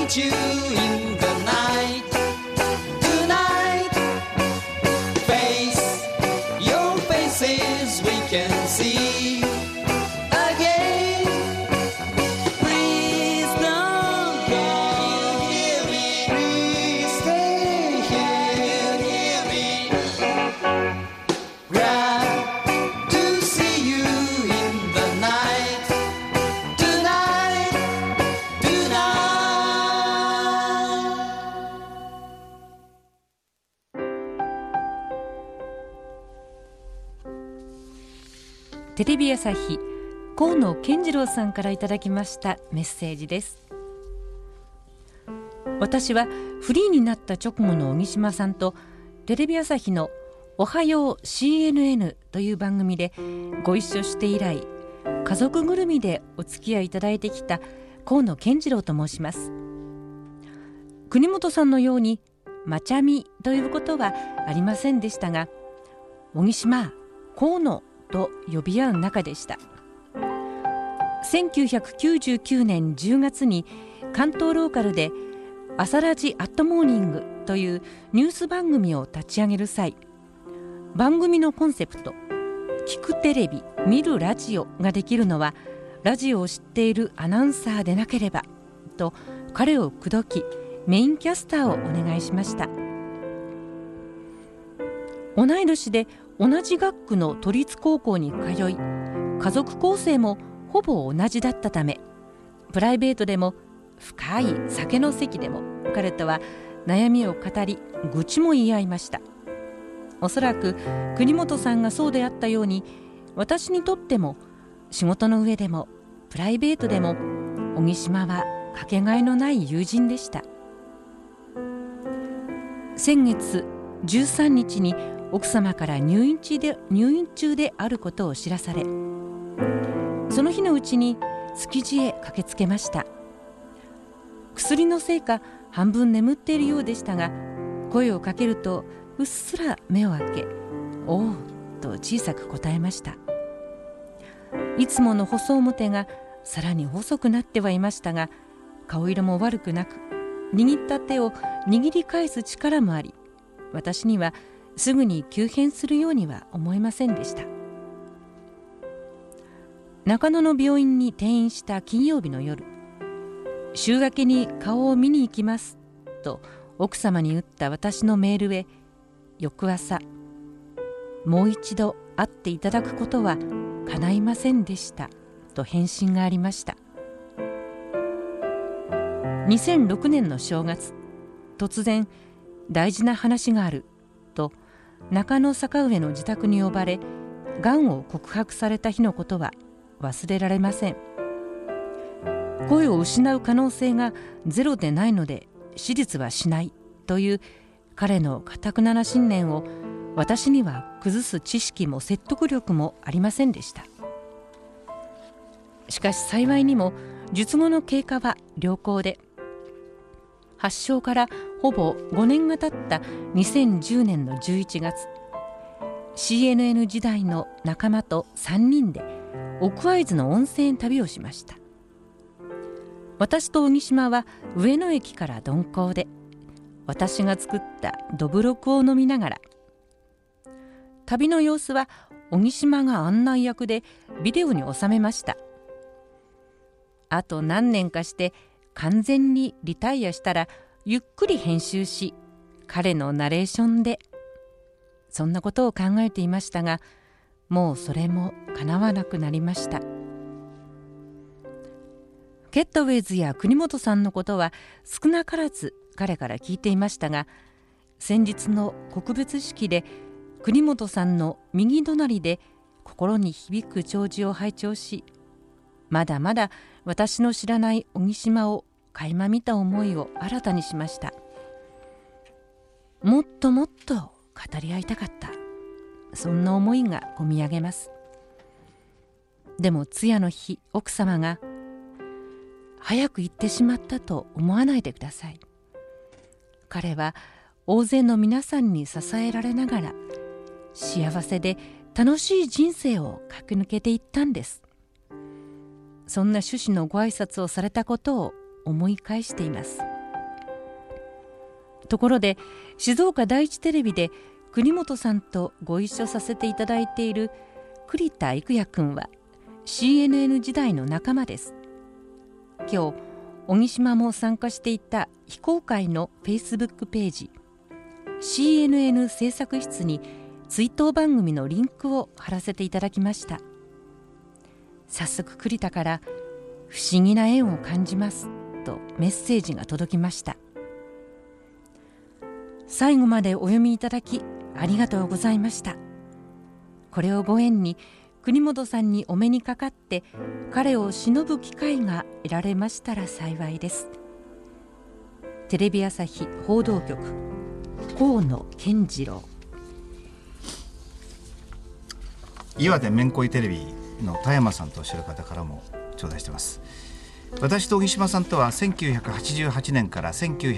want you in the night tonight. Face your faces we can see again. Please don't go. Hear me. Please stay here. Hear me. Glad to see you in the night tonight, tonight. テレビ朝日河野健次郎さんからいただきましたメッセージです。私はフリーになった直後の小木島さんとテレビ朝日のおはよう CNN という番組でご一緒して以来、家族ぐるみでお付き合いいただいてきた河野健次郎と申します。国本さんのようにまちゃみということはありませんでしたが、小木島、河野と呼び合う仲でした。1999年10月に関東ローカルで朝ラジアットモーニングというニュース番組を立ち上げる際、番組のコンセプト、聞くテレビ、見るラジオができるのはラジオを知っているアナウンサーでなければと彼を口説き、メインキャスターをお願いしました。同い年で同じ学区の都立高校に通い、家族構成もほぼ同じだったため、プライベートでも深い酒の席でも彼とは悩みを語り、愚痴も言い合いました。おそらく国本さんがそうであったように、私にとっても仕事の上でもプライベートでも小木島はかけがえのない友人でした。先月13日に奥様から入院中であることを知らされ、その日のうちに築地へ駆けつけました。薬のせいか半分眠っているようでしたが、声をかけるとうっすら目を開け、おうと小さく答えました。いつもの細面がさらに細くなってはいましたが、顔色も悪くなく、握った手を握り返す力もあり、私にはすぐに急変するようには思えませんでした。中野の病院に転院した金曜日の夜、週明けに顔を見に行きますと奥様に打った私のメールへ、翌朝、もう一度会っていただくことは叶いませんでしたと返信がありました。2006年の正月、突然大事な話があると中野坂上の自宅に呼ばれ、がんを告白された日のことは忘れられません。声を失う可能性がゼロでないので手術はしないという彼の頑なな信念を、私には崩す知識も説得力もありませんでした。しかし幸いにも術後の経過は良好で、発症からほぼ5年が経った2010年の11月、CNN 時代の仲間と3人で奥会津の温泉旅をしました。私と小木島は上野駅から鈍行で、私が作ったどぶろくを飲みながら、旅の様子は小木島が案内役でビデオに収めました。あと何年かして完全にリタイアしたらゆっくり編集し、彼のナレーションで、そんなことを考えていましたが、もうそれも叶わなくなりました。ケットウェイズや国本さんのことは少なからず彼から聞いていましたが、先日の告別式で国本さんの右隣で心に響く弔辞を拝聴し、まだまだ私の知らない小木島を垣間見た思いを新たにしました。もっともっと語り合いたかった、そんな思いがこみ上げます。でも通夜の日、奥様が、早く行ってしまったと思わないでください。彼は大勢の皆さんに支えられながら幸せで楽しい人生を駆け抜けていったんです。そんな趣旨のご挨拶をされたことを思い返しています。 ところで静岡第一テレビで国本さんとご一緒させていただいている栗田育也君は CNN 時代の仲間です。今日小木島も参加していた非公開のフェイスブックページ CNN 制作室に追悼番組のリンクを貼らせていただきました。早速栗田から不思議な縁を感じますとメッセージが届きました。最後までお読みいただきありがとうございました。これをご縁に国本さんにお目にかかって彼を偲ぶ機会が得られましたら幸いです。テレビ朝日報道局河野健次郎。 岩手めんこいテレビの田山さんとおっしゃる方からも頂戴しています。私と小木島さんとは1988年から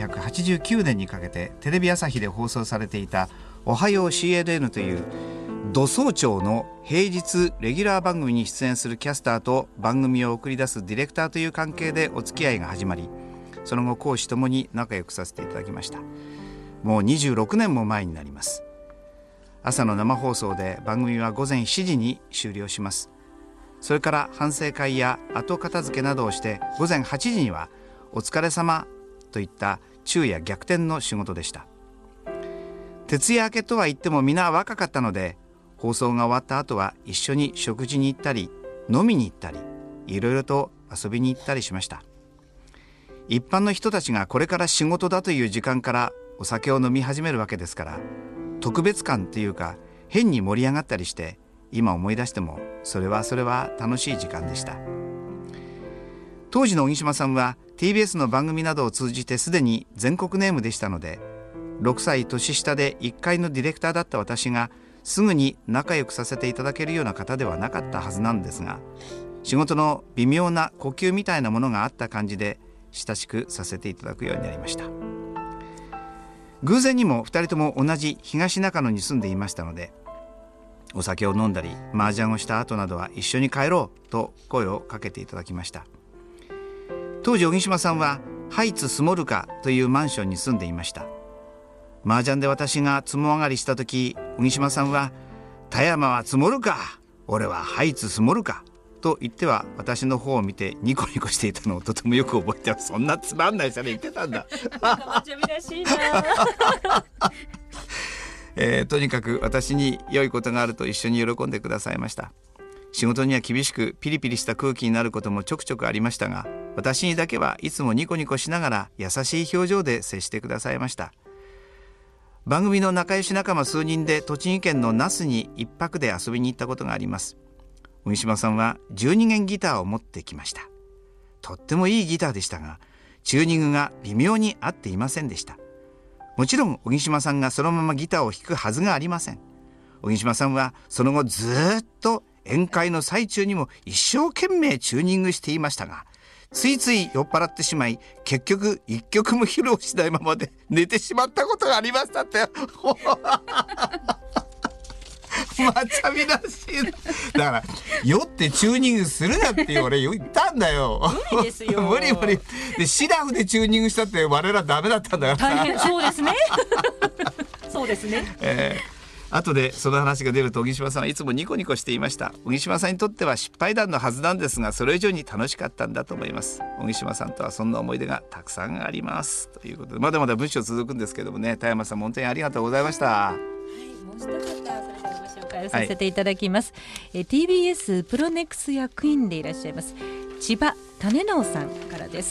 1989年にかけてテレビ朝日で放送されていたおはよう CNN という土早朝の平日レギュラー番組に出演するキャスターと番組を送り出すディレクターという関係でお付き合いが始まり、その後公私ともに仲良くさせていただきました。もう26年も前になります。朝の生放送で番組は午前7時に終了します。それから反省会や後片付けなどをして午前8時にはお疲れ様といった昼夜逆転の仕事でした。徹夜明けとは言っても皆若かったので、放送が終わった後は一緒に食事に行ったり飲みに行ったりいろいろと遊びに行ったりしました。一般の人たちがこれから仕事だという時間からお酒を飲み始めるわけですから、特別感っていうか変に盛り上がったりして、今思い出してもそれは楽しい時間でした。当時の小木島さんは TBS の番組などを通じてすでに全国ネームでしたので、6歳年下で1階のディレクターだった私がすぐに仲良くさせていただけるような方ではなかったはずなんですが、仕事の微妙な呼吸みたいなものがあった感じで親しくさせていただくようになりました。偶然にも2人とも同じ東中野に住んでいましたので、お酒を飲んだり麻雀をした後などは一緒に帰ろうと声をかけていただきました。当時小木島さんはハイツスモルカというマンションに住んでいました。麻雀で私がつも上がりした時、小木島さんは田山は積もるか、俺はハイツ積もるかと言っては私の方を見てニコニコしていたのをとてもよく覚えてます。そんなつまんない人で言ってたんだ真面目らしいなとにかく私に良いことがあると一緒に喜んでくださいました。仕事には厳しくピリピリした空気になることもちょくちょくありましたが、私にだけはいつもニコニコしながら優しい表情で接してくださいました。番組の仲良し仲間数人で栃木県の那須に一泊で遊びに行ったことがあります。小木島さんは12弦ギターを持ってきました。とってもいいギターでしたが、チューニングが微妙に合っていませんでした。もちろん小木島さんがそのままギターを弾くはずがありません。小木島さんはその後ずっと宴会の最中にも一生懸命チューニングしていましたが、ついつい酔っ払ってしまい、結局一曲も披露しないままで寝てしまったことがありましたってまちゃみらしい。だから酔ってチューニングするなって俺言ったんだよ。 無理ですよ無理で、シラフでチューニングしたって我らダメだったんだから。 大変そうですねそうですね、 後でその話が出ると小木島さんはいつもニコニコしていました。小木島さんにとっては失敗談のはずなんですが、それ以上に楽しかったんだと思います。小木島さんとはそんな思い出がたくさんありますということで、まだまだ文章続くんですけどもね、田山さんも本当にありがとうございました。 もう一方、それではご紹介をさせていただきます、TBS プロネクス役員でいらっしゃいます千葉種直さんからです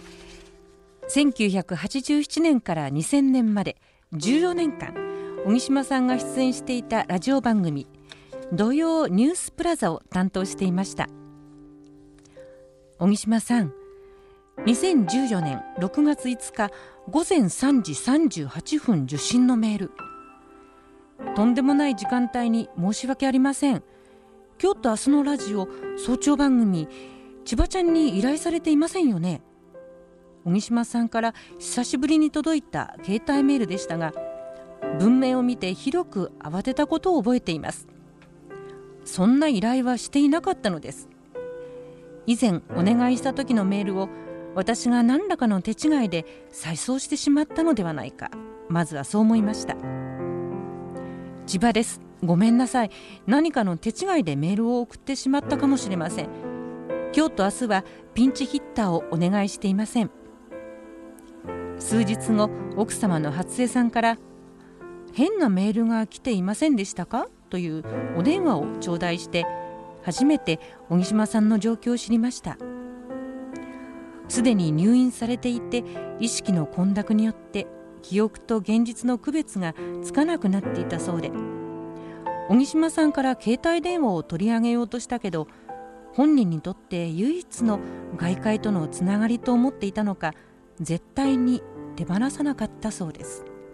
。1987年から2000年まで14年間小木島さんが出演していたラジオ番組土曜ニュースプラザを担当していました。小木島さん、2014年6月5日午前3時38分受信のメール。とんでもない時間帯に申し訳ありません。今日と明日のラジオ早朝番組、千葉ちゃんに依頼されていませんよね。小木島さんから久しぶりに届いた携帯メールでしたが、文面を見てひどく慌てたことを覚えています。そんな依頼はしていなかったのです。以前お願いした時のメールを私が何らかの手違いで再送してしまったのではないか。 まずはそう思いました。千葉です。ごめんなさい。何かの手違いでメールを送ってしまったかもしれません。今日と明日はピンチヒッターをお願いしていません。数日後、奥様の初江さんから変なメールが来ていませんでしたかというお電話を頂戴して、初めて荻島さんの状況を知りました。すでに入院されていて、意識の混濁によって記憶と現実の区別がつかなくなっていたそうで、荻島さんから携帯電話を取り上げようとしたけど、本人にとって唯一の外界とのつながりと思っていたのか、絶対に手放さなかったそうです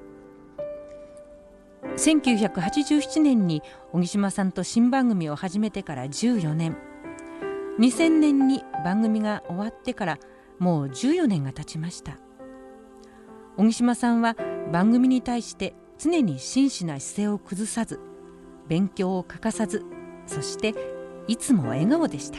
。1987年に荻島さんと新番組を始めてから14年、2000年に番組が終わってからもう14年が経ちました。荻島さんは番組に対して常に真摯な姿勢を崩さず、勉強を欠かさず、そしていつも笑顔でした。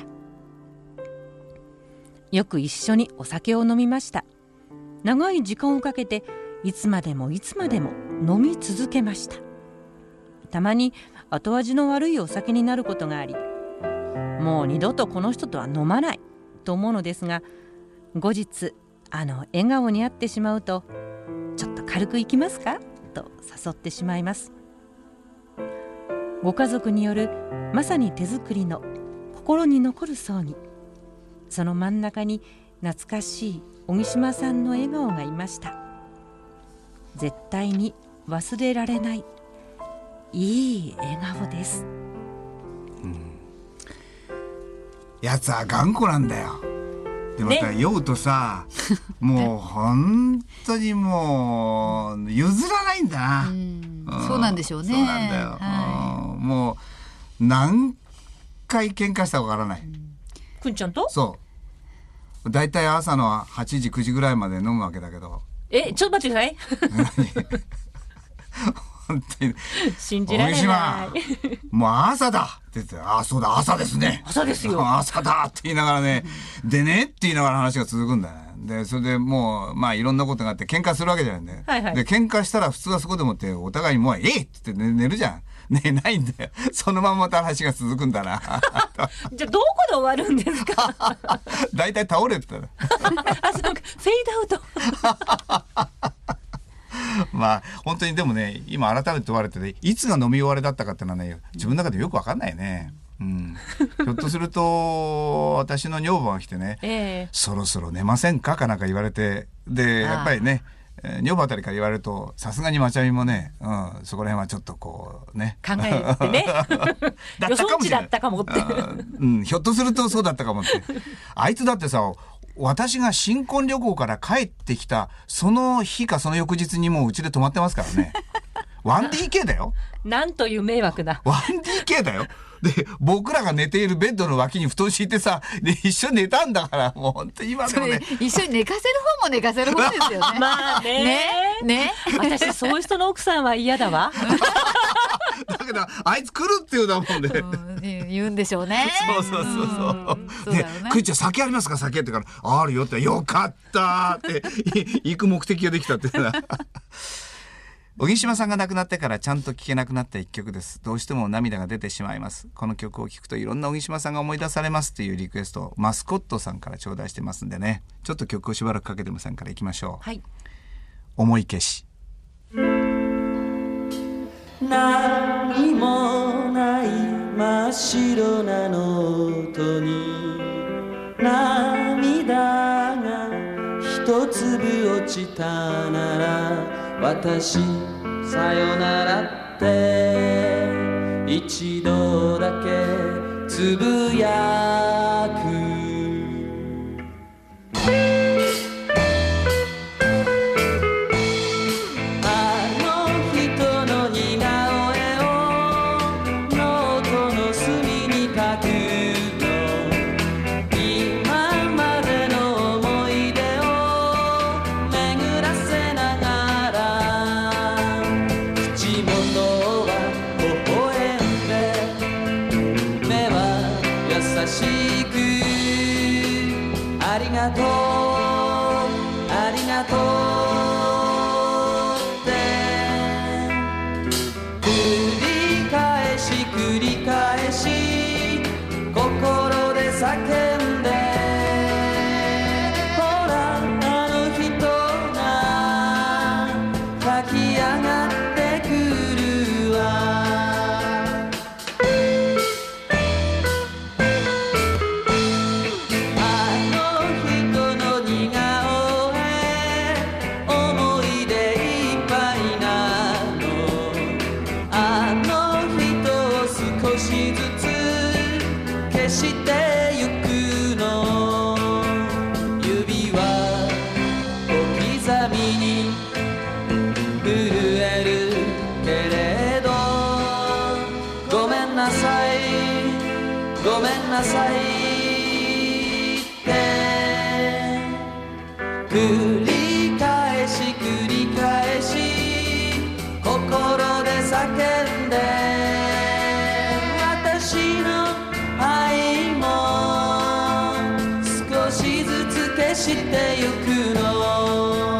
よく一緒にお酒を飲みました。長い時間をかけていつまでもいつまでも飲み続けました。たまに後味の悪いお酒になることがあり、もう二度とこの人とは飲まないと思うのですが、後日笑顔に会ってしまうと、ちょっと軽くいきますかと誘ってしまいます。ご家族によるまさに手作りの心に残る葬儀、その真ん中に懐かしい荻島さんの笑顔がいました。絶対に忘れられないいい笑顔です。 やつは頑固なんだよ。でまた酔うとさ、もう本当にもう譲らないんだな。 そうなんでしょうね。 そうなんだよ、もう何回喧嘩したかわからない。 くんちゃんと？ そうだいたい朝の8時9時ぐらいまで飲むわけだけど、 ちょっと待ってください本当に信じられない。 もう朝だって言って、そうだ朝ですね、 朝ですよ、 朝だって言いながらね、でねって言いながら話が続くんだよね。でそれでもういろんなことがあって喧嘩するわけじゃないんだよ、で喧嘩したら普通はそこでもってお互いにもうって言って、寝るじゃん。寝ないんだよ。そのまままた話が続くんだなじゃあどこで終わるんですかだいたい倒れてたらそうか、フェードアウト本当にでもね、今改めて問われて、ね、いつが飲み終わりだったかっていうのはね、自分の中でよく分かんないね。ひょっとすると私の女房が来てね、そろそろ寝ませんかかなんか言われて、でやっぱりね、女房あたりから言われるとさすがにまちゃみもね、そこら辺はちょっとこうね考えてね予想値だったかもってひょっとするとそうだったかもってあいつだってさ、私が新婚旅行から帰ってきたその日かその翌日にもううちで泊まってますからね1DK だよ。 なんという迷惑だ。 1DK だよ。で僕らが寝ているベッドの脇に布団敷いてさ、で一緒に寝たんだから、もう本当に今でもね、 一緒に寝かせる方も寝かせる方ですよねまあね私そういう人の奥さんは嫌だわだけどあいつ来るっていうだもんね、 言うんでしょうね。 そうで、くんちゃん酒ありますか、酒ってからあるよって、よかったって行く目的ができたって荻島さんが亡くなってからちゃんと聴けなくなった一曲です。どうしても涙が出てしまいます。この曲を聴くといろんな荻島さんが思い出されますというリクエストをマスコットさんから頂戴してますんでね、ちょっと曲をしばらくかけてませんからいきましょう。思い消し。 何もない真っ白なノートに涙が一粒落ちたなら、私さよならって一度だけつぶやく。ありがとうありがとうって叫んでほらあの人が駆き上がってくるわあの人の似顔絵思い出いっぱいなのあの人を少しずつ消してゆくの指は小刻みに震えるけれどごめんなさいごめんなさいって繰り返し繰り返し心で叫んで私の愛も少しずつ消してゆくの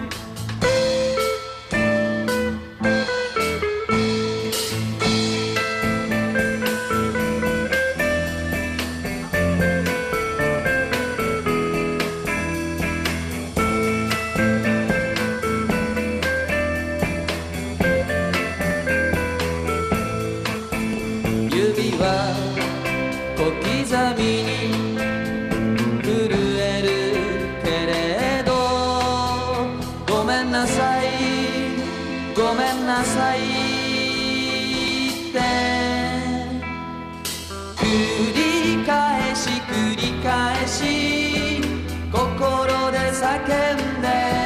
指は小刻みに震えるけれどごめんなさいごめんなさいって繰り返し繰り返し心で叫んで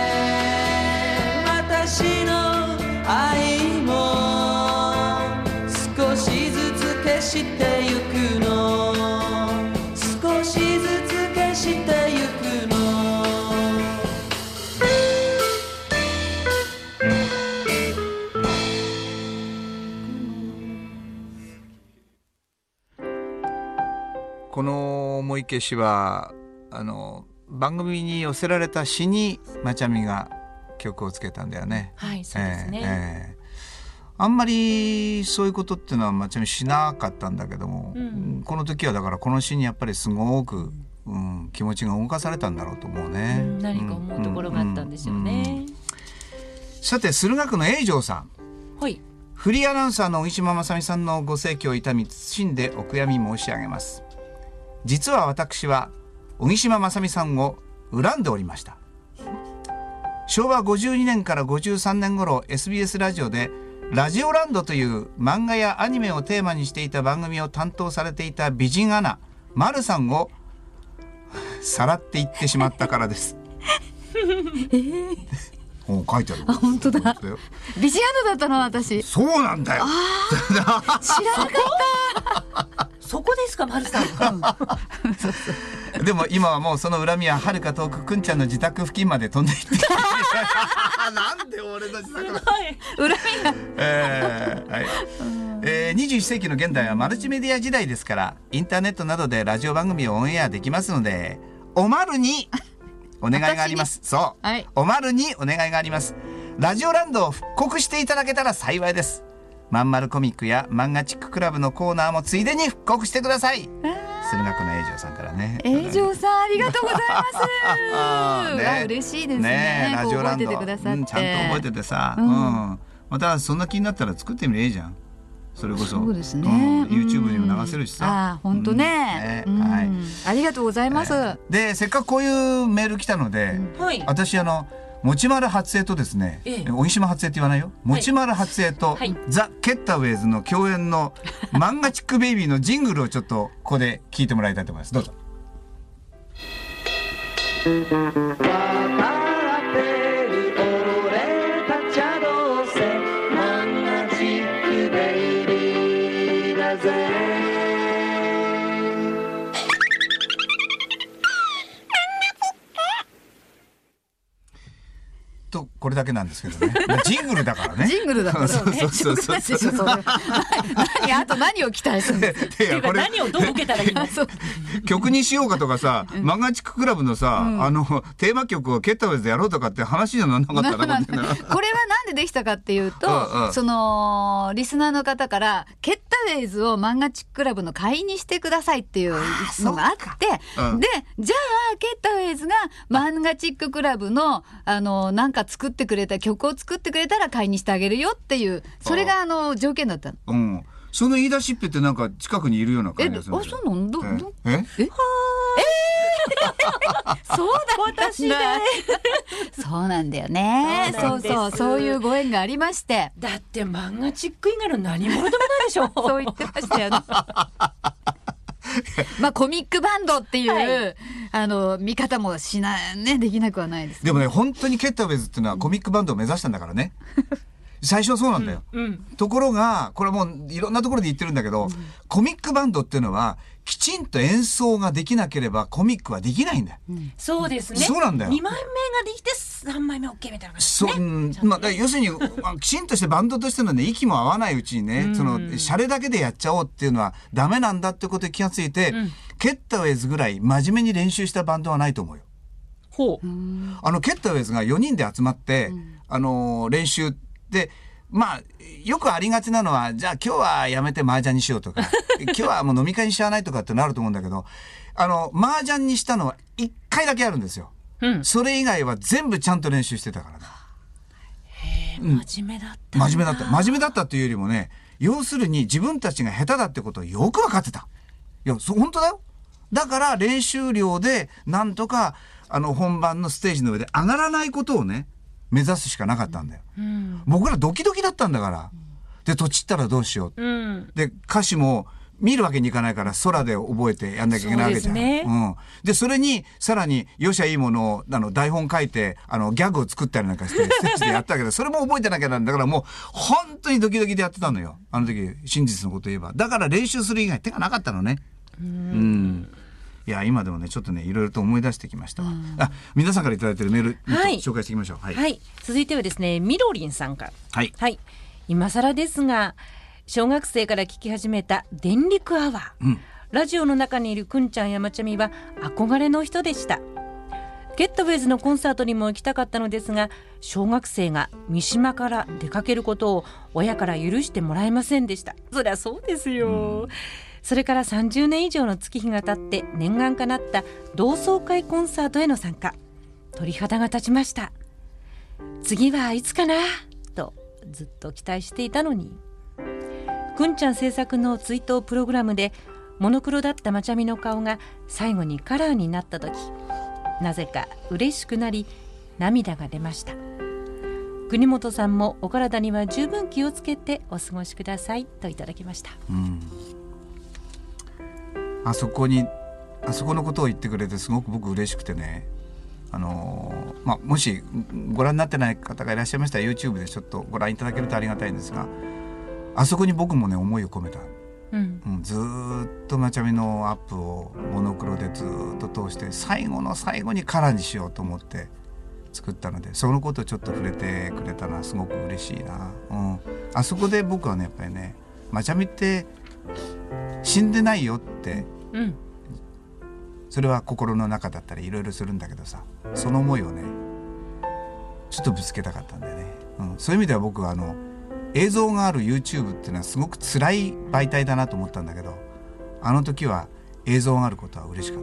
私の愛も少しずつ消してゆくの少しずつ消してゆくのこの思い消しは番組に寄せられた詩にまちゃみが曲をつけたんだよね。 はいそうですね、 あんまりそういうことっていうのはまちゃみしなかったんだけども、この時はだからこの詩にやっぱりすごく、気持ちが動かされたんだろうと思うね、 何か思うところがあったんでしょうね、 さて駿河区の永城さん、 はい、 フリーアナウンサーの小木島正美さんのご逝去を悼み謹んでお悔やみ申し上げます。実は私は小木島正美さんを恨んでおりました。昭和52年から53年頃 SBS ラジオでラジオランドという漫画やアニメをテーマにしていた番組を担当されていた美人アナ丸さんをさらっていってしまったからです。書いてある。 あ、本当だ。ビジアナだったの私。 そうなんだよ。 知らなかった。 そこですか丸さん、 でも今はもうその恨みは遥か遠くくんちゃんの自宅付近まで飛んでいってなんで俺の自宅だ恨みが、 はい21世紀の現代はマルチメディア時代ですから、インターネットなどでラジオ番組をオンエアできますので、おまるにお願いがあります。そう、はい、おまるにお願いがあります。ラジオランドを復刻していただけたら幸いです。まんまるコミックや漫画チッククラブのコーナーもついでに復刻してください。駿河区の永城さんからね。永城さんありがとうございますね、嬉しいです ねラジオランド覚えててくださって、 ちゃんと覚えててさ、またそんな気になったら作ってみればいいじゃん。それこそそうですね、 YouTube にも流せるしさ。 本当ね、はい、ありがとうございます、 でせっかくこういうメール来たので、私持丸初江とですね、小木島初江って言わないよ、持丸初江と、ザ・ケッタウェイズの共演の漫画チックベイビーのジングルをちょっとここで聞いてもらいたいと思います。どうぞ。とこれだけなんですけどね。ジングルだからね。 ジングルだからそうそうそうそう。 あと何を期待するんですか。 いやこれ何をどう受けたらいいの。 曲にしようかとかさ、漫画チッククラブのさ、テーマ曲をケッタウェイズでやろうとかって話じゃならなかったな。 これはなんでできたかっていうと、そのリスナーの方からケッタウェイズを漫画チッククラブの会員にしてくださいっていうのがあって、でじゃあケッタウェイズが漫画チッククラブのなんか作ってくれた曲を作ってくれたら会員にしてあげるよっていう、それが条件だったの。 その言い出しっぺってなんか近くにいるような感じがする。 そうなの。そうだ私でそうなんだよね。そういうご縁がありまして。 だって漫画チック以外の何者でもないでしょ。 そう言ってましたよね。まあコミックバンドっていう、見方もできなくはないです、ね。 でもね、本当にケッタウェイズっていうのはコミックバンドを目指したんだからね。最初はそうなんだよ、ところがこれもういろんなところで言ってるんだけど、コミックバンドっていうのはきちんと演奏ができなければコミックはできないんだよ、 そうですね。 そうなんだよ。 2枚目ができて3枚目 OK みたいな感じですね。要するにきちんとしてバンドとしてのね、息も合わないうちにね、そのシャレだけでやっちゃおうっていうのはダメなんだってことに気がついて、ケッタウェイズぐらい真面目に練習したバンドはないと思うよ。 ほう。 ケッタウェイズが4人で集まって、練習で、まあよくありがちなのは、じゃあ今日はやめて麻雀にしようとか今日はもう飲み会にしちゃわないとかってなると思うんだけど、麻雀にしたのは1回だけあるんですよ、それ以外は全部ちゃんと練習してたからね。 真面目だった。 真面目だったっていうよりもね、要するに自分たちが下手だってことをよく分かってた。いや本当だよ。だから練習量でなんとか本番のステージの上で上がらないことをね目指すしかなかったんだよ、僕らドキドキだったんだから。でとちったらどうしよう、で歌詞も見るわけにいかないから空で覚えてやんなきゃいけないわけじゃん。でそれにさらによしゃいいものを台本書いてギャグを作ったりなんかしてステージでやったけどそれも覚えてなきゃなんだから、もう本当にドキドキでやってたのよ、あの時。真実のこと言えばだから練習する以外手がなかったのね。いや今でもねちょっとねいろいろと思い出してきました、皆さんからいただいているメール、紹介していきましょう。 続いてはですね、みろりんさんから。今更ですが、小学生から聞き始めた電力アワー、ラジオの中にいるくんちゃんやまちゃみは憧れの人でした。ケッタウェイズのコンサートにも行きたかったのですが、小学生が三島から出かけることを親から許してもらえませんでした。そりゃそうですよ、それから30年以上の月日が経って念願かなった同窓会コンサートへの参加、鳥肌が立ちました。次はいつかなとずっと期待していたのに。くんちゃん制作の追悼プログラムでモノクロだったまちゃみの顔が最後にカラーになった時、なぜか嬉しくなり涙が出ました。国本さんもお体には十分気をつけてお過ごしくださいといただきました。 あそこのことを言ってくれてすごく僕嬉しくてね、もしご覧になってない方がいらっしゃいましたら YouTube でちょっとご覧いただけるとありがたいんですが、あそこに僕もね思いを込めた、ずっとまちゃみのアップをモノクロでずっと通して最後の最後にカラーにしようと思って作ったので、そのことをちょっと触れてくれたのはすごく嬉しいな、あそこで僕はねやっぱりね、まちゃみって死んでないよって、それは心の中だったりいろいろするんだけどさ、その思いをねちょっとぶつけたかったんだよね、そういう意味では僕は映像がある YouTube っていうのはすごく辛い媒体だなと思ったんだけど、あの時は映像があることは嬉しかった。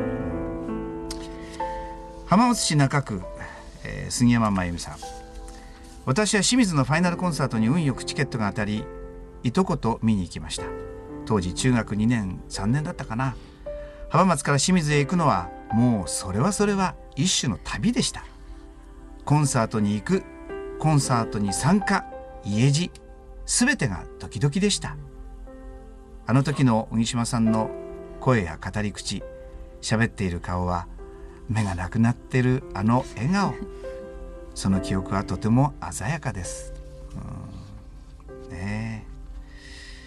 浜松市中区、杉山真由美さん。私は清水のファイナルコンサートに運よくチケットが当たり、いとこと見に行きました。当時中学2年3年だったかな。浜松から清水へ行くのはもうそれは一種の旅でした。コンサートに行く、コンサートに参加、家路、すべてがドキドキでした。あの時の小木島さんの声や語り口、喋っている顔は、目がなくなってるあの笑顔、その記憶はとても鮮やかです。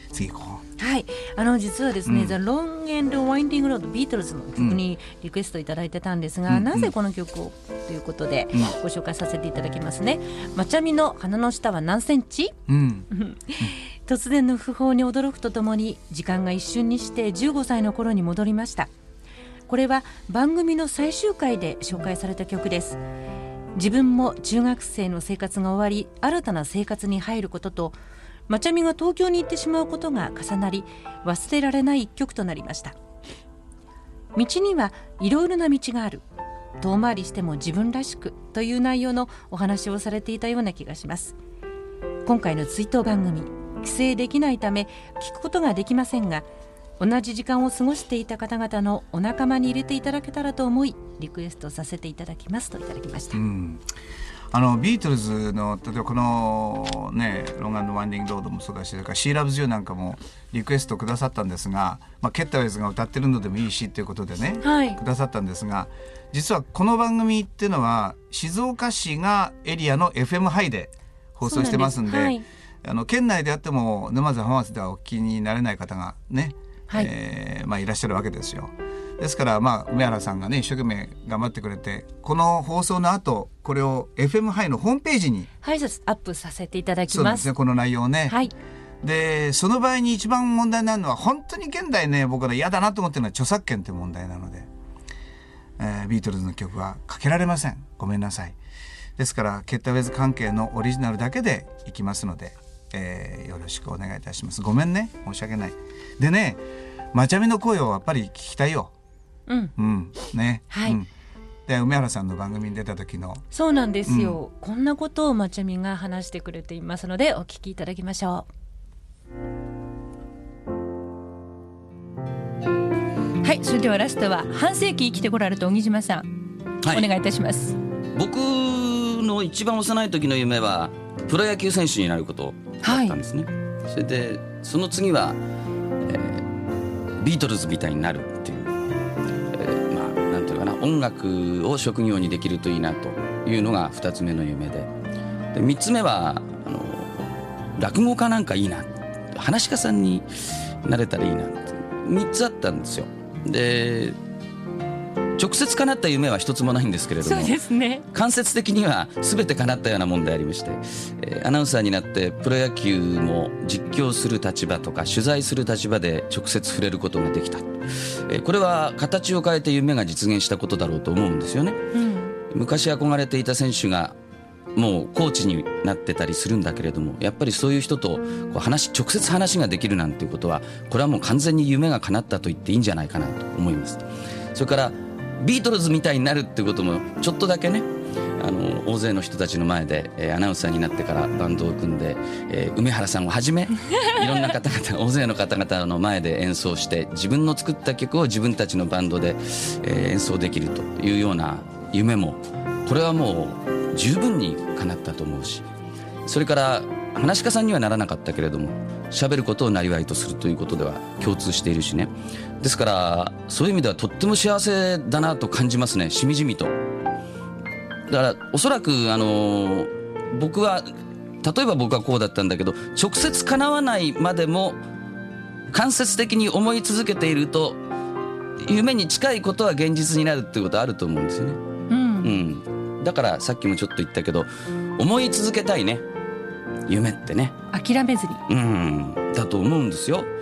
次行こう。 はい、実はですね、The Long and Winding Road ビートルズの曲にリクエストいただいてたんですが、なぜこの曲をということでご紹介させていただきますね。まちゃみの鼻の下は何センチ、突然の訃報に驚くとともに時間が一瞬にして15歳の頃に戻りました。これは番組の最終回で紹介された曲です。自分も中学生の生活が終わり新たな生活に入ることとまちゃみが東京に行ってしまうことが重なり忘れられない一曲となりました。道にはいろいろな道がある、遠回りしても自分らしくという内容のお話をされていたような気がします。今回の追悼番組、帰省できないため聞くことができませんが、同じ時間を過ごしていた方々のお仲間に入れていただけたらと思いリクエストさせていただきますといただきました。 ビートルズの例えばこのねロング&ワンディングロードもそうだし、それからシーラブズユーなんかもリクエストくださったんですが、ケッタウェイズが歌ってるのでもいいしということでね、くださったんですが、実はこの番組っていうのは静岡市がエリアの FM ハイで放送してますんで、県内であっても沼津浜松ではお聞きになれない方がね、いらっしゃるわけですよ。ですから梅原さんがね一生懸命頑張ってくれて、この放送の後これを FM ハイのホームページにアップさせていただきます。 そうですね、この内容をね、でその場合に一番問題になるのは本当に現代ね僕ら嫌だなと思ってるのは著作権という問題なので、ビートルズの曲はかけられません。ごめんなさい。ですからケッタウェイズ関係のオリジナルだけでいきますので、よろしくお願いいたします。ごめんね、申し訳ない。でね、まちゃみの声をやっぱり聞きたいよ。ね、で梅原さんの番組に出た時のそうなんですよ、こんなことをまちゃみが話してくれていますのでお聞きいただきましょう。はい、それではラストは半世紀生きてこられた小木島さん、お願いいたします。 僕の一番幼い時の夢はプロ野球選手になることだったんですね、それでその次は、ビートルズみたいになるっていう、なんていうかな、音楽を職業にできるといいなというのが2つ目の夢で、3つ目は落語家なんかいいな、噺家さんになれたらいいなって3つあったんですよ。で直接叶った夢は一つもないんですけれども、 そうですね、 間接的には全て叶ったようなもんでありまして、アナウンサーになってプロ野球も実況する立場とか取材する立場で直接触れることができた、これは形を変えて夢が実現したことだろうと思うんですよね、昔憧れていた選手がもうコーチになってたりするんだけれども、やっぱりそういう人と直接話ができるなんていうことは、これはもう完全に夢が叶ったと言っていいんじゃないかなと思います。それからビートルズみたいになるっていうこともちょっとだけね、大勢の人たちの前で、アナウンサーになってからバンドを組んで、梅原さんをはじめいろんな方々大勢の方々の前で演奏して自分の作った曲を自分たちのバンドで、演奏できるというような夢も、これはもう十分に叶ったと思うし、それから噺家さんにはならなかったけれども喋ることを生りとするということでは共通しているしね。ですからそういう意味ではとっても幸せだなと感じますね、しみじみと。だからおそらく僕は例えば僕はこうだったんだけど、直接叶わないまでも間接的に思い続けていると夢に近いことは現実になるっていうことはあると思うんですよね、だからさっきもちょっと言ったけど思い続けたいね、夢ってね、 諦めずに、 だと思うんですよ。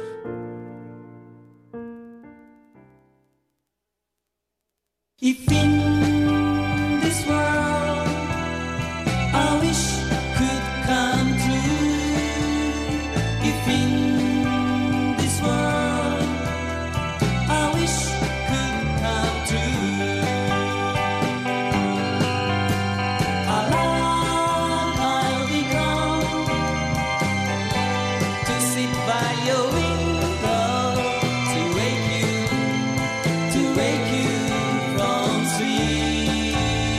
If in this world our wish could come true, if in this world our wish could come true, alarm I'll be gone to sit by your window to wake you from sleep.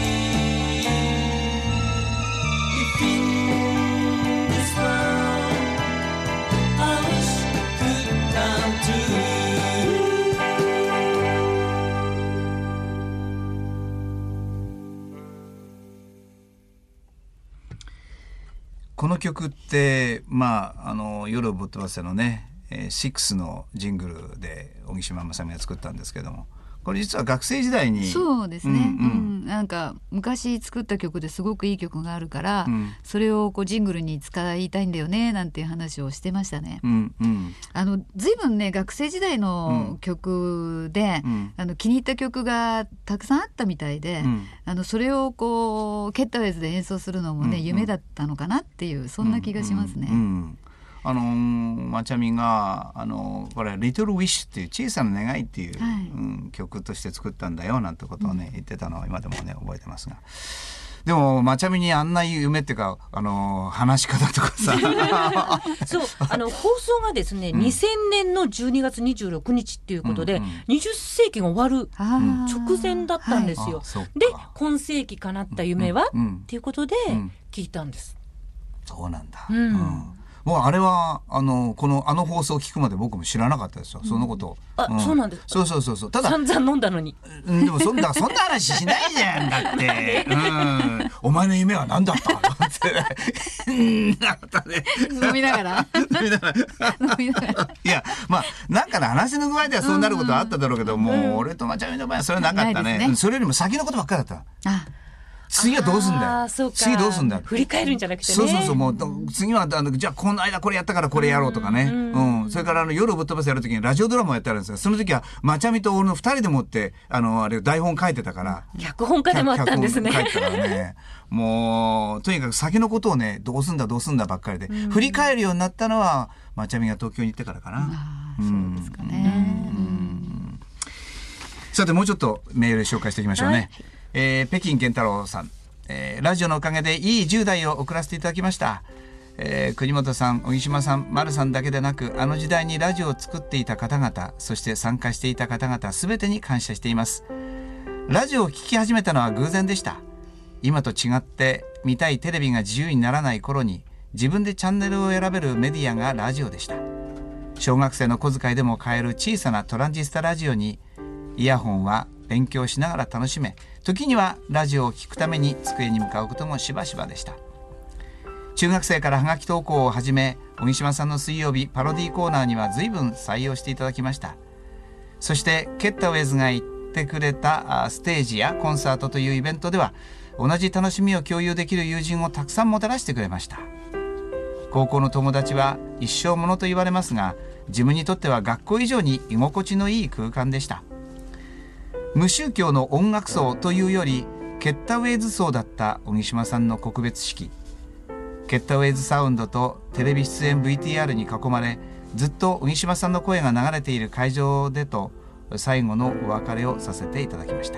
If in this world our wish could come true. この曲って夜をぶっ飛ばせのね、 6のジングルで小木島正美が作ったんですけども、これ実は学生時代にそうですね、なんか昔作った曲ですごくいい曲があるから、それをこうジングルに使いたいんだよねなんていう話をしてましたね。随分ね学生時代の曲で、気に入った曲がたくさんあったみたいで、それをこうケッタウェイズで演奏するのもね、夢だったのかなっていうそんな気がしますね。 まちゃみがこれ「リトル・ウィッシュ」っていう小さな願いっていう、曲として作ったんだよなんてことをね、言ってたのを今でもね覚えてますが、でもまちゃみにあんな夢っていうか話し方とかさそう放送がですね、2000年の12月26日っていうことで、20世紀が終わる直前だったんですよ。で今世紀叶った夢は、っていうことで聞いたんです。 そうなんだ。もうあれはこの放送を聞くまで僕も知らなかったですよ、そのことを。 そうなんですか。 そうただ散々飲んだのに、 でもそんな話しないじゃんだって、お前の夢は何だったのって飲みながらいやなんかの話の具合ではそうなることはあっただろうけど、もう俺とまちゃみの場合はそれはなかったね。それよりも先のことばっかりだった。次はどうすんだよ。次どうすんだよ。 振り返るんじゃなくてね。 そうもう次はじゃあこの間これやったからこれやろうとかね。それから夜をぶっ飛ばせやるときにラジオドラマをやってあるんですが、その時はまちゃみと俺の2人でもってあれ台本書いてたから。 脚本家でもあったんですね。 書いてたからね。もうとにかく先のことをねどうすんだばっかりで、振り返るようになったのはまちゃみが東京に行ってからかな。 そうですかね。 さてもうちょっとメール紹介していきましょうね。北京健太郎さん、ラジオのおかげでいい10代を送らせていただきました。国本さん、小木島さん、丸さんだけでなく、あの時代にラジオを作っていた方々、そして参加していた方々すべてに感謝しています。ラジオを聞き始めたのは偶然でした。今と違って見たいテレビが自由にならない頃に、自分でチャンネルを選べるメディアがラジオでした。小学生の小遣いでも買える小さなトランジスタラジオに、イヤホンは勉強しながら楽しめ、時にはラジオを聞くために机に向かうこともしばしばでした。中学生からハガキ投稿を始め、小木島さんの水曜日パロディーコーナーには随分採用していただきました。そしてケッタウェイズが言ってくれたステージやコンサートというイベントでは、同じ楽しみを共有できる友人をたくさんもたらしてくれました。高校の友達は一生ものと言われますが、自分にとっては学校以上に居心地のいい空間でした。無宗教の音楽層というよりケッタウェイズ層だった小木島さんの告別式。ケッタウェイズサウンドとテレビ出演 VTR に囲まれ、ずっと小木島さんの声が流れている会場でと最後のお別れをさせていただきました。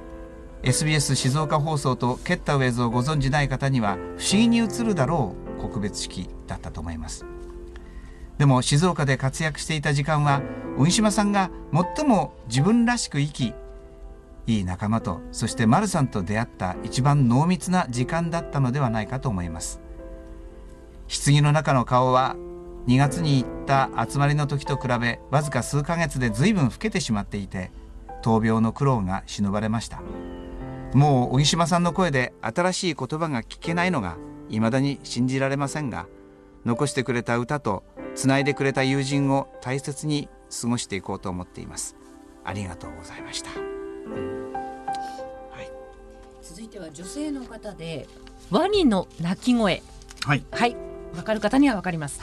SBS 静岡放送とケッタウェイズをご存じない方には不思議に映るだろう告別式だったと思います。でも静岡で活躍していた時間は、小木島さんが最も自分らしく生き、いい仲間と、そして丸さんと出会った一番濃密な時間だったのではないかと思います。棺の中の顔は2月に行った集まりの時と比べ、わずか数ヶ月で随分老けてしまっていて、闘病の苦労が忍ばれました。もう小木島さんの声で新しい言葉が聞けないのが未だに信じられませんが、残してくれた歌とつないでくれた友人を大切に過ごしていこうと思っています。ありがとうございました。 続いては女性の方で、ワニの鳴き声。 はい、 分かる方には分かります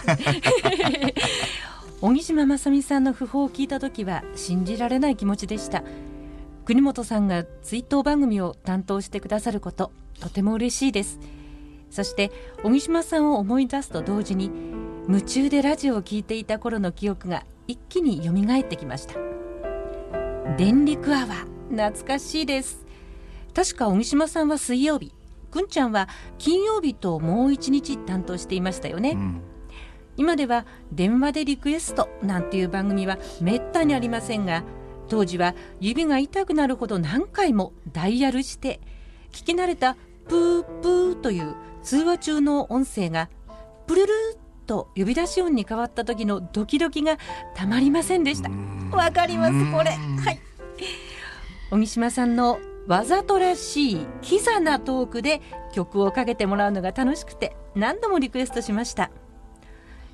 小木島正美さんの訃報を聞いた時は信じられない気持ちでした。国本さんが追悼番組を担当してくださること、とても嬉しいです。そして小木島さんを思い出すと同時に、夢中でラジオを聞いていた頃の記憶が一気に蘇ってきました。電力アワー、懐かしいです。確か小木島さんは水曜日、くんちゃんは金曜日ともう一日担当していましたよね。今では電話でリクエストなんていう番組はめったにありませんが、当時は指が痛くなるほど何回もダイヤルして、聞き慣れたプープーという通話中の音声がプルルーと呼び出し音に変わった時のドキドキがたまりませんでした。わかりますこれ。はい、小木島さんのわざとらしいキザなトークで曲をかけてもらうのが楽しくて、何度もリクエストしました。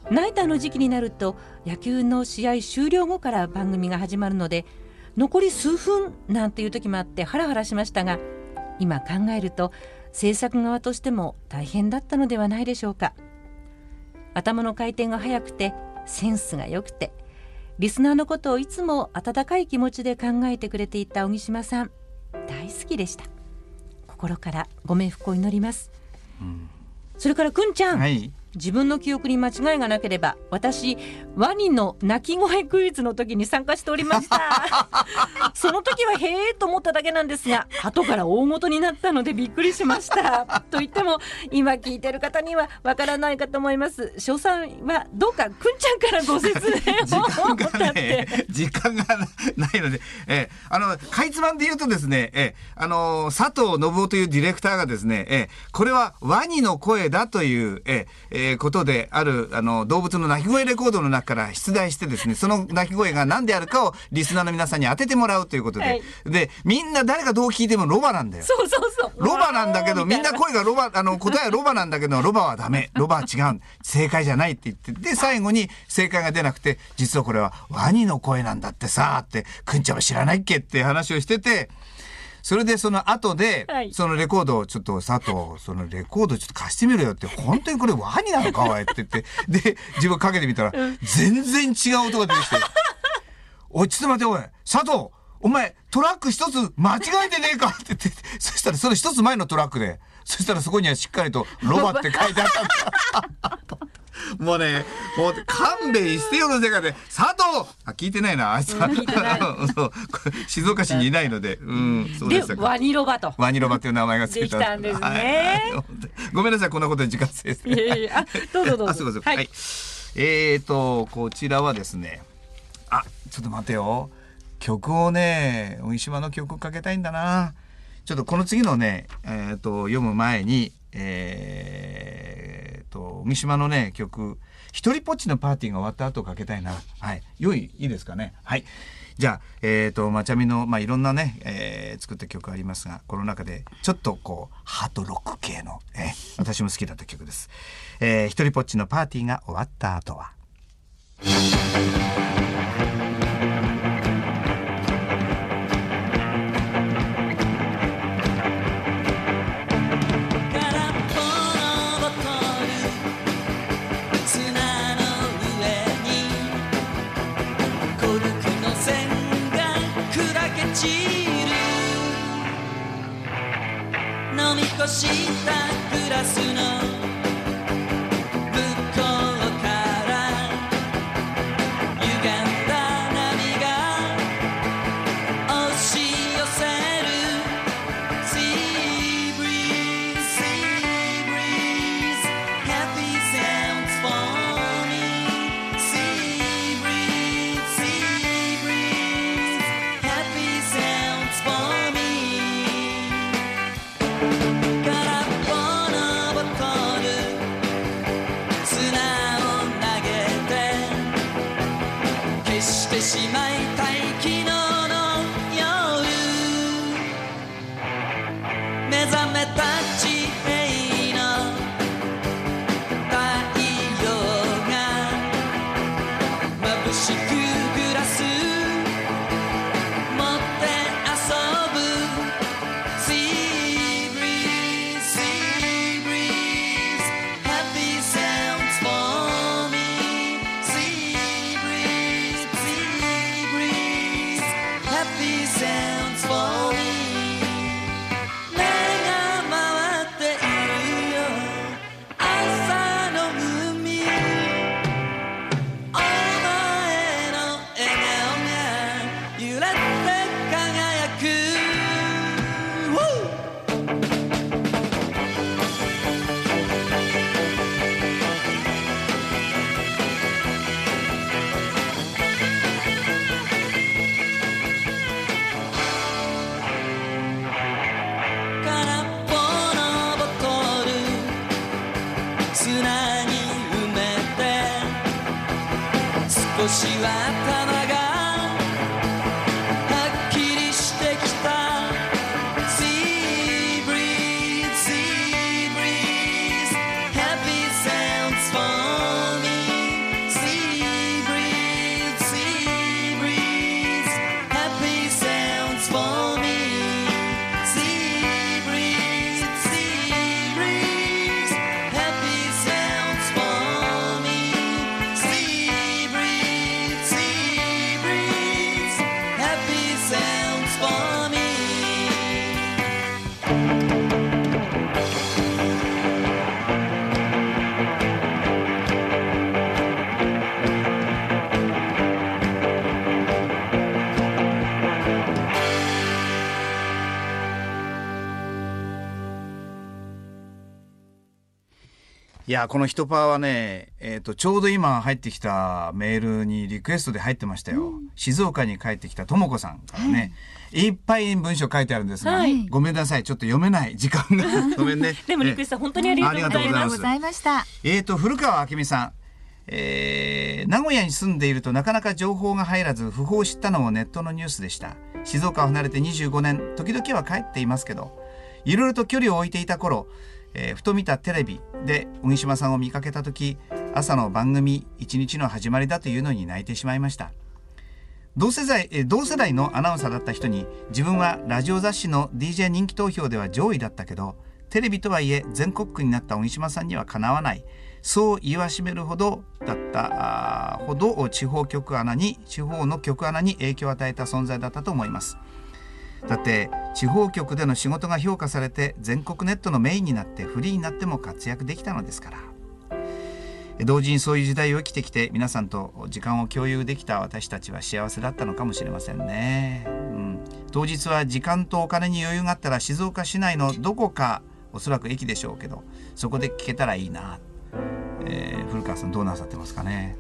ナイターの時期になると野球の試合終了後から番組が始まるので、残り数分なんていう時もあってハラハラしましたが、今考えると制作側としても大変だったのではないでしょうか。頭の回転が速くてセンスが良くて、リスナーのことをいつも温かい気持ちで考えてくれていた小木島さん、大好きでした。心からご冥福を祈ります、それからくんちゃん、自分の記憶に間違いがなければ、私ワニの鳴き声クイズの時に参加しておりましたその時はへーと思っただけなんですが、後から大元になったのでびっくりしましたと言っても今聞いてる方にはわからないかと思います。詳細はどうかくんちゃんからご説明を時間がないので、かいつまんで言うとですね、佐藤信夫というディレクターがですね、これはワニの声だという、ことである動物の鳴き声レコードの中から出題してですね、その鳴き声が何であるかをリスナーの皆さんに当ててもらうということで、でみんな誰がどう聞いてもロバなんだよ。 そうロバなんだけど、みんな声がロバ、答えはロバなんだけど、ロバはダメ、ロバは違う、正解じゃないって言って、で最後に正解が出なくて、実はこれはワニの声なんだってさって、くんちゃんは知らないっけって話をしてて、それでその後で、そのレコードをちょっと佐藤、そのレコードちょっと貸してみろよって、本当にこれワニなのかおいって言って、で自分かけてみたら、全然違う音が出てきておいちょっと待って、おい佐藤お前トラック一つ間違えてねえかって言って、そしたらその一つ前のトラックで、そしたらそこにはしっかりとロバって書いてあったんだもうね、もう勘弁してよの世界で、佐藤聞いてないな、あいつはそう静岡市にいないので、そうでしたか。 ワニロバとワニロバという名前がついたできたんですね、 ごめんなさい、こんなことに時間制ですね。 どうぞどうぞ。 すいません、はい、こちらはですね、ちょっと待てよ、曲をね、小木島の曲かけたいんだな。ちょっとこの次のね、読む前に小木島のね曲、一人ぽっちのパーティーが終わった後かけたいな。いいですかね。じゃあまちゃみのいろんなね、作った曲ありますが、この中でちょっとこうハートロック系の、私も好きだった曲です。一人ぽっちのパーティーが終わった後は。 飲み干したグラスの向こうから歪んだ波が押し寄せる Sea breeze, sea breeze, happy sounds for me. Sea breeze, sea breeze, happy sounds for me.してしまいたい昨日の夜、目覚めた地平の太陽が眩しくグラス持って遊ぶ Sea breeze, sea breeze, happy sounds for me. Sea breeze, happy sounds for me. 目が回っているよ朝の海、お前の笑顔が揺れて輝く。砂に埋めて少しは頭がはっきりしてきた Sea breeze, sea breeze, happy sounds for me. for me. いやこのヒトパーはね、ちょうど今入ってきたメールにリクエストで入ってましたよ、静岡に帰ってきたともこさんからね、いっぱい文章書いてあるんですが、ごめんなさいちょっと読めない時間がごめんねでもリクエスト本当にありがとうございました。 古川明美さん、名古屋に住んでいるとなかなか情報が入らず訃報を知ったのもネットのニュースでした。静岡を離れて25年、時々は帰っていますけど、いろいろと距離を置いていた頃、ふと見たテレビで小木島さんを見かけた時、朝の番組一日の始まりだというのに泣いてしまいました。同世代のアナウンサーだった人に、自分はラジオ雑誌の DJ 人気投票では上位だったけど、テレビとはいえ全国区になった小木島さんにはかなわない、そう言わしめるほどだったほど地方の局アナに影響を与えた存在だったと思います。だって地方局での仕事が評価されて全国ネットのメインになってフリーになっても活躍できたのですから。同時にそういう時代を生きてきて皆さんと時間を共有できた私たちは幸せだったのかもしれませんね、当日は時間とお金に余裕があったら静岡市内のどこか、おそらく駅でしょうけど、そこで聞けたらいいな。古川さんどうなさってますかね、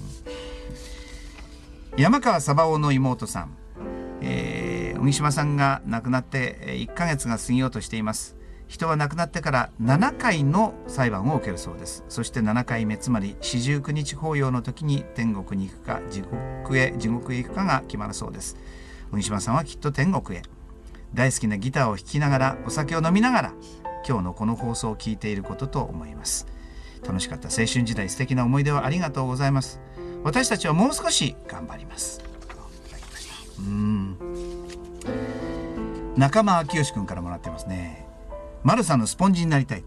山川サバオの妹さん、小木島さんが亡くなって1ヶ月が過ぎようとしています。人は亡くなってから7回の裁判を受けるそうです。そして7回目、つまり四十九日法要の時に天国に行くか地獄へ行くかが決まるそうです。小木島さんはきっと天国へ。大好きなギターを弾きながら、お酒を飲みながら今日のこの放送を聞いていることと思います。楽しかった青春時代、素敵な思い出をありがとうございます。私たちはもう少し頑張ります。仲間明義君からもらってますね。丸さんのスポンジになりたい。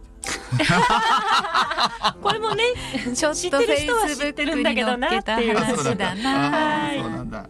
これもね、 ちょっと知ってる人は知ってるんだけどなっていう話だな。 そうなんだ。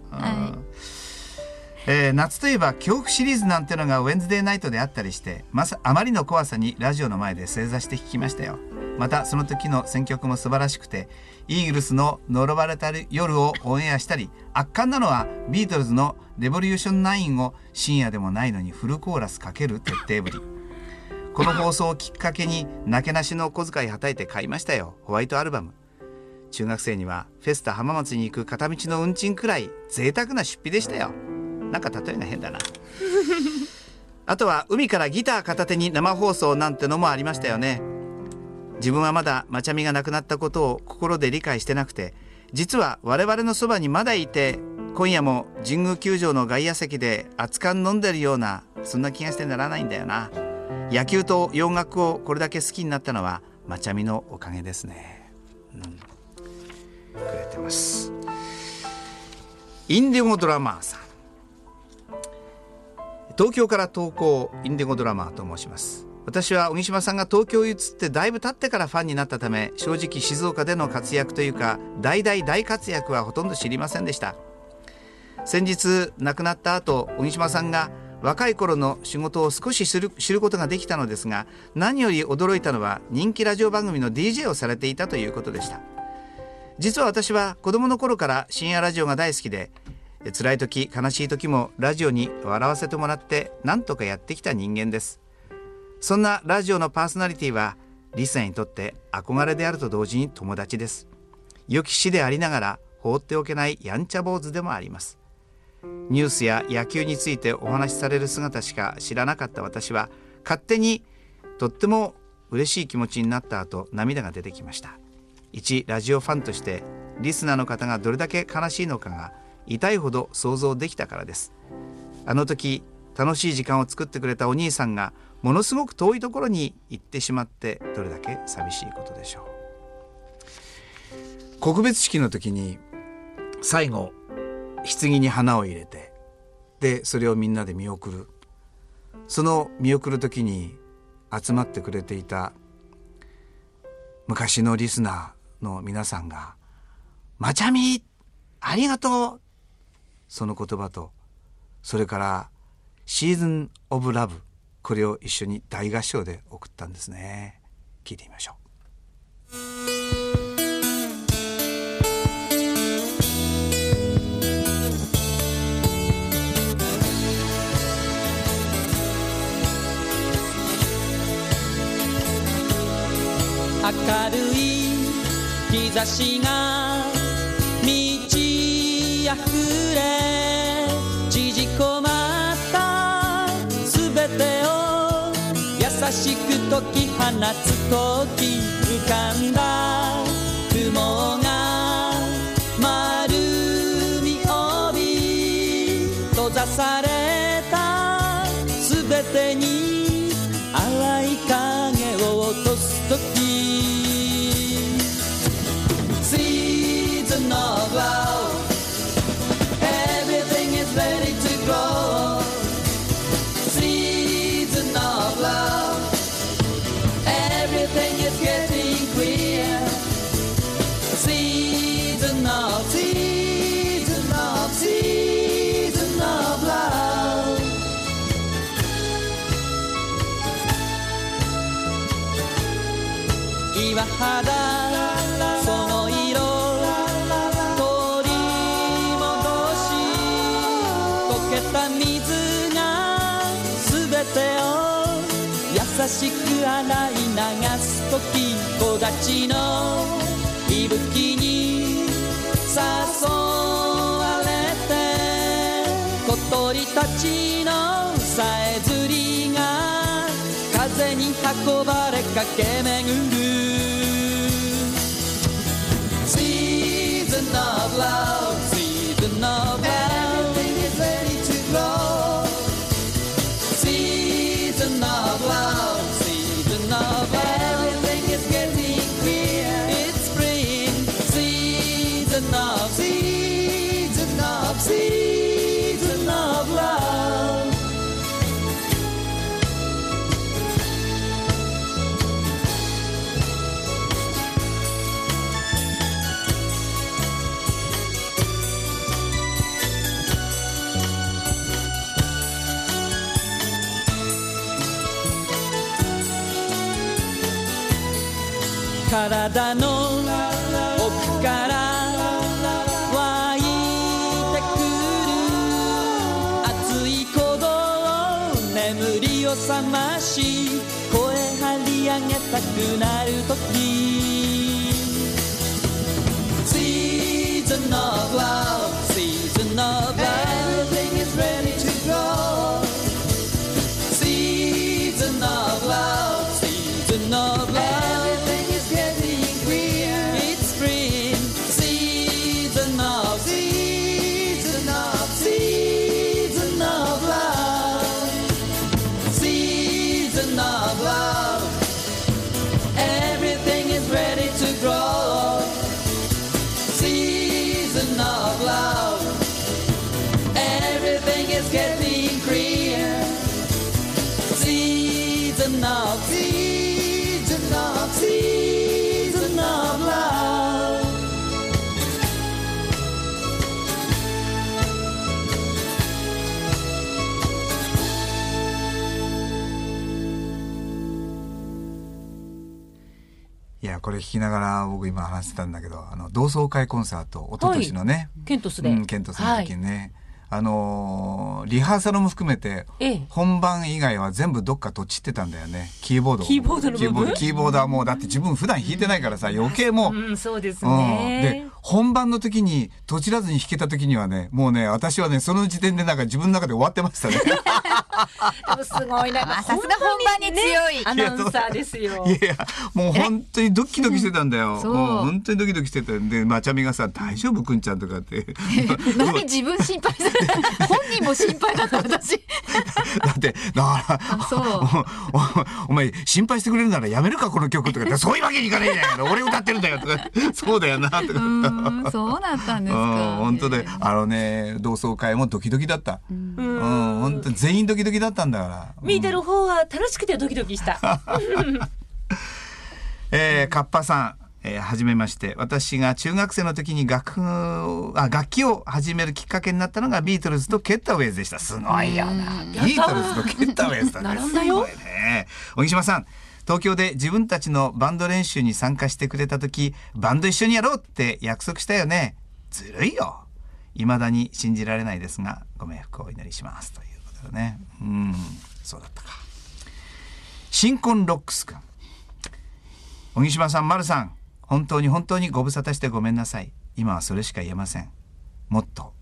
夏といえば恐怖シリーズなんてのがウェンズデーナイトであったりして、あまりの怖さにラジオの前で正座して聞きましたよ。またその時の選曲も素晴らしくて、イーグルスの呪われた夜をオンエアしたり、圧巻なのはビートルズのレボリューション9を深夜でもないのにフルコーラスかける徹底ぶり。この放送をきっかけになけなしの小遣いはたいて買いましたよ、ホワイトアルバム。中学生にはフェスタ浜松に行く片道の運賃くらい贅沢な出費でしたよ。なんか例えが変だな。あとは海からギター片手に生放送なんてのもありましたよね。自分はまだまちゃみが亡くなったことを心で理解してなくて、実は我々のそばにまだいて、今夜も神宮球場の外野席で熱燗飲んでるような、そんな気がしてならないんだよな。野球と洋楽をこれだけ好きになったのはまちゃみのおかげですね、くれてます。インディゴドラマーさん、東京から投稿、インディゴドラマーと申します。私は小木島さんが東京へ移ってだいぶ経ってからファンになったため、正直静岡での活躍というか大活躍はほとんど知りませんでした。先日亡くなった後、小木島さんが若い頃の仕事を少し知ることができたのですが、何より驚いたのは人気ラジオ番組の DJ をされていたということでした。実は私は子供の頃から深夜ラジオが大好きで、辛い時悲しい時もラジオに笑わせてもらって何とかやってきた人間です。そんなラジオのパーソナリティはリスナーにとって憧れであると同時に友達です。良き師でありながら放っておけないやんちゃ坊主でもあります。ニュースや野球についてお話しされる姿しか知らなかった私は、勝手にとっても嬉しい気持ちになった後、涙が出てきました。一ラジオファンとしてリスナーの方がどれだけ悲しいのかが痛いほど想像できたからです。あの時楽しい時間を作ってくれたお兄さんがものすごく遠いところに行ってしまって、どれだけ寂しいことでしょう。告別式の時に最後棺に花を入れて、でそれをみんなで見送る。その見送る時に集まってくれていた昔のリスナーの皆さんが、まちゃみありがとう、その言葉と、それからシーズンオブラブ、これを一緒に大合唱で送ったんですね。聞いてみましょう。 明るい日差しが満ち溢れ縮こまったすべてを優しく解き放つ時、浮かんだ雲が丸み帯び閉ざされたすべてに淡い影を落とす時、Season of love, everything is ready to grow. Season of love, everything is getting clear. Season of, season of, season of love. 岩肌その色取り戻し、溶けた水がすべてを優しく洗い流す時、木立の息吹に誘われて小鳥たちのさえずりが風に運ばれ駆け巡る Season of love, season of love, everything is ready to grow. Season of love, season of love, everything is getting clear. It's spring, season of, season of, season of love.体の奥から湧いてくる熱い鼓動、眠りを覚まし声張り上げたくなるとき Season of love, season of love, everything is ready to go. Season of love, season of love, getting clear. Season of, season of, season of love. いやこれ聞きながら僕今話してたんだけど、同窓会コンサート一昨年のね、はい、 ケントスで、 ケントスの時にね、はい、リハーサルも含めて、本番以外は全部どっかとちってたんだよね。キーボードの部分、キーボードはもうだって自分普段弾いてないからさ、余計もう、 そうですね、 で本番の時にとちらずに弾けた時にはね、もうね私はねその時点でなんか自分の中で終わってましたね。 でもすごいな、 さすが本番に強いアナウンサーですよ。 いやもう本当にドキドキしてたんだよ。もう本当にドキドキしてたんで、まちゃみがさ大丈夫くんちゃんとかって何自分心配する本人も心配だった私。 だってだからお前心配してくれるならやめるかこの曲とかそういうわけにいかないじゃない俺歌ってるんだよとかそうだよなとかそうだったんですか。 本当で同窓会もドキドキだった。本当全員ドキドキだったんだから。 見てる方は楽しくてドキドキした。 カッパさん、 はじめまして。私が中学生の時に楽器を始めるきっかけになったのがビートルズとケッタウェイズでした。すごいよな。ビートルズとケッタウェイズだね。すごいね。小木島さん、東京で自分たちのバンド練習に参加してくれた時、バンド一緒にやろうって約束したよね。ずるいよ。未だに信じられないですが、ご冥福をお祈りしますということでね。そうだったか。新婚ロックス君、小木島さん、丸さん、本当にご無沙汰してごめんなさい。今はそれしか言えません。もっと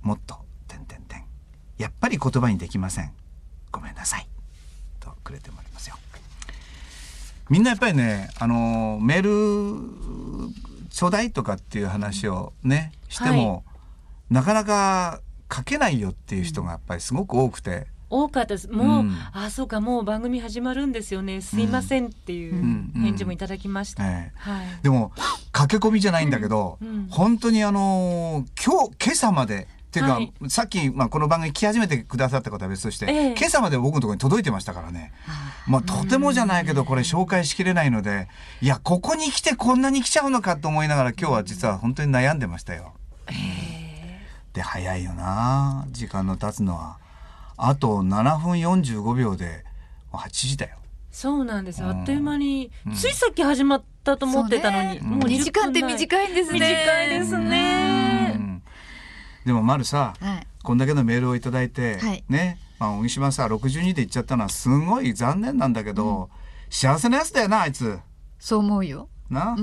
やっぱり言葉にできません。ごめんなさいとくれてもらいますよ。みんなやっぱりね、メールちょうだいとかっていう話をねしても、なかなか書けないよっていう人がやっぱりすごく多くて、 多かったです。もう、そうか、もう番組始まるんですよね、すいませんっていう返事もいただきました。 でも駆け込みじゃないんだけど、本当に今朝までっていうか、さっき、この番組聞き始めてくださった方は別として、今朝まで僕のところに届いてましたからね。とてもじゃないけどこれ紹介しきれないので、いやここに来てこんなに来ちゃうのかと思いながら今日は実は本当に悩んでましたよ。で早いよな、時間の経つのは。あと7分45秒で8時だよ。 そうなんです。あっという間に、ついさっき始まったと思ってたのに、もう 2時間って短いんですね。 短いですね。 でも丸さ、こんだけのメールをいただいて、ね、小木島さ62で言っちゃったのはすごい残念なんだけど、幸せなやつだよな、あいつ。 そう思うよな。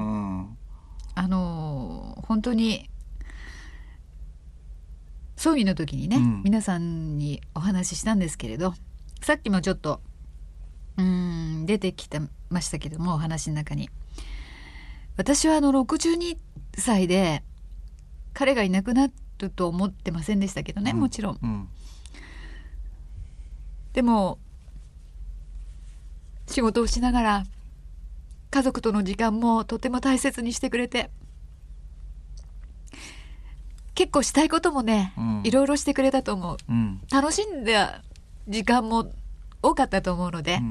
本当に葬儀の時にね、皆さんにお話ししたんですけれど、さっきもちょっと出てきてましたけども、お話の中に、私は62歳で彼がいなくなると思ってませんでしたけどね、もちろん、でも仕事をしながら家族との時間もとても大切にしてくれて、結構したいこともね、いろいろしてくれたと思う、楽しんだ時間も多かったと思うので、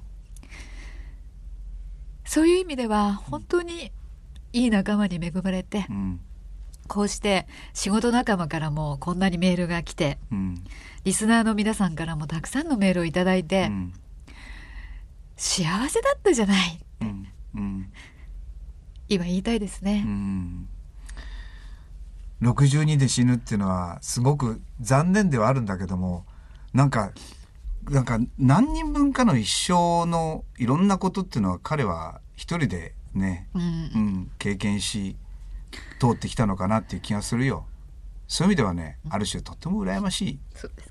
そういう意味では本当にいい仲間に恵まれて、こうして仕事仲間からもこんなにメールが来て、リスナーの皆さんからもたくさんのメールをいただいて、幸せだったじゃないって、今言いたいですね。 62で死ぬっていうのはすごく残念ではあるんだけども、なんか何人分かの一生のいろんなことっていうのは彼は一人でね、経験し通ってきたのかなっていう気がするよ。そういう意味ではね、ある種とっても羨ましい。 そうです。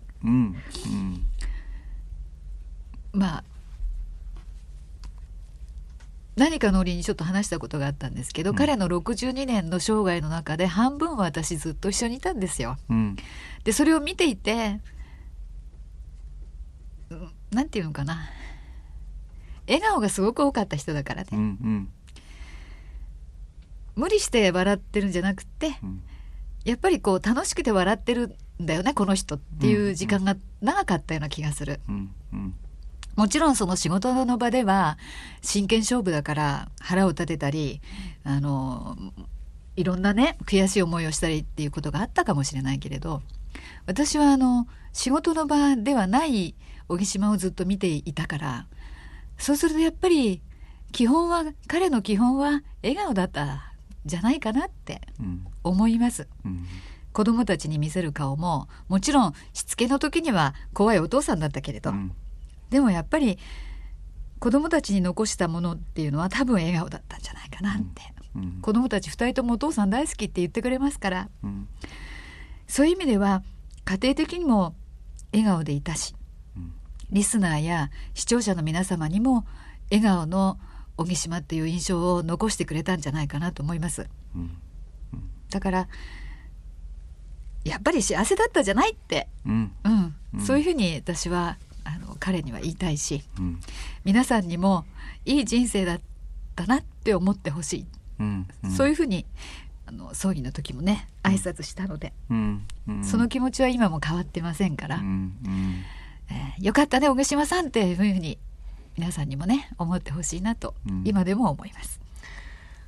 何かの折にちょっと話したことがあったんですけど、彼の62年の生涯の中で半分は私ずっと一緒にいたんですよ。でそれを見ていて、なんていうのかな、笑顔がすごく多かった人だからね、無理して笑ってるんじゃなくて、やっぱりこう楽しくて笑ってるんだよねこの人っていう時間が長かったような気がする。もちろんその仕事の場では真剣勝負だから腹を立てたり、いろんなね悔しい思いをしたりっていうことがあったかもしれないけれど、私は仕事の場ではない小木島をずっと見ていたから、そうするとやっぱり彼の基本は笑顔だったんじゃないかなって思います。子供たちに見せる顔ももちろんしつけの時には怖いお父さんだったけれど、でもやっぱり子供たちに残したものっていうのは多分笑顔だったんじゃないかなって、子供たち2人ともお父さん大好きって言ってくれますから、そういう意味では家庭的にも笑顔でいたし、リスナーや視聴者の皆様にも笑顔の小木島っていう印象を残してくれたんじゃないかなと思います。だからやっぱり幸せだったじゃないって、そういうふうに私は彼には言いたいし、皆さんにもいい人生だったなって思ってほしい、そういうふうに葬儀の時もね挨拶したので、その気持ちは今も変わってませんから、よかったね小木島さんっていうふうに皆さんにもね思ってほしいなと、今でも思います。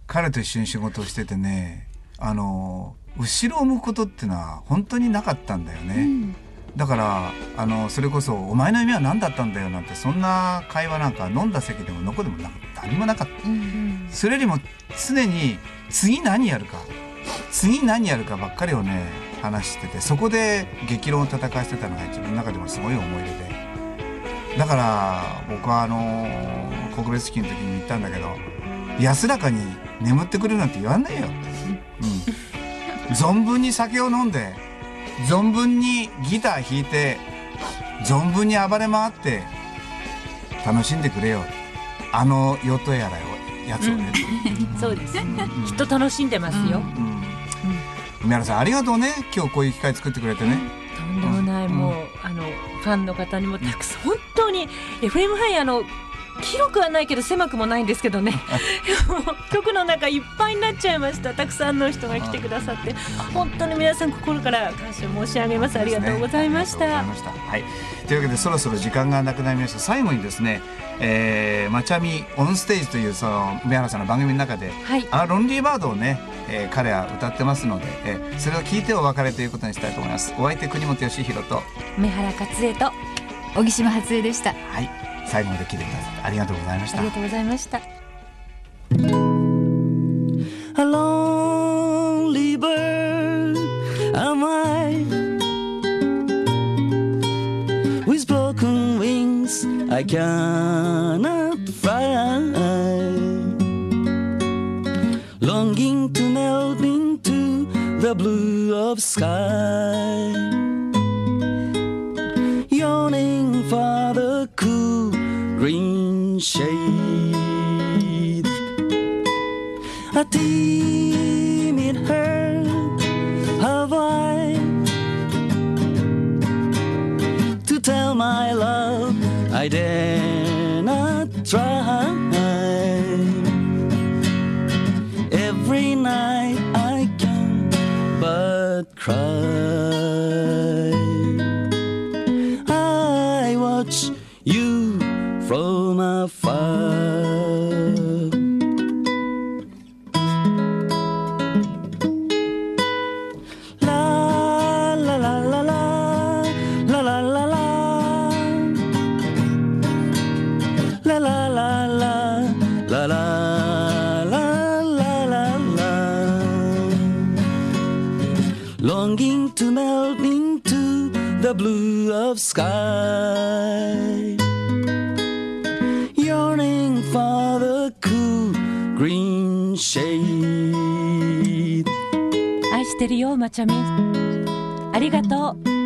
彼と一緒に仕事をしててね、後ろを向くことっていうのは本当になかったんだよね、だからそれこそお前の夢は何だったんだよなんて、そんな会話なんか飲んだ席でもどこでも何もなかった、それよりも常に次何やるかばっかりをね話してて、そこで激論を戦わせてたのが自分の中でもすごい思い出で、だから僕は告別式の時に言ったんだけど、安らかに眠ってくれなんて言わんないよって、存分に酒を飲んで存分にギター弾いて存分に暴れ回って楽しんでくれよ、ヨットやらよやつをね、 そうです、きっと楽しんでますよ。 梅原さんありがとうね、今日こういう機会作ってくれてね。 とんでもない、もうファンの方にもたくさん、本当に FM ハイ広くはないけど狭くもないんですけどね局の中いっぱいになっちゃいました。たくさんの人が来てくださって本当に皆さん心から感謝申し上げます。ありがとうございました。 はい、というわけでそろそろ時間がなくなりました。最後にですね、まちゃみオンステージというその梅原さんの番組の中で、ロンリーバードをね、彼は歌ってますので、それを聞いてお別れということにしたいと思います。お相手国本義弘と梅原克恵と小木島初江でした。 はい、最後まで聞いてくださってありがとうございました。 ありがとうございました。 A lonely bird am I, with broken wings I cannot fly, longing to melt into the blue of sky, yearning for the cool green shade. A timid heart have I to tell my love I dare not try. Every night I can but cry. I watch you from afar. La la la la la la la la la la la la la la la la la la, longing to melt into the blue of sky, yearning for the cool green shade. 愛してるよまちゃみ、ありがとう。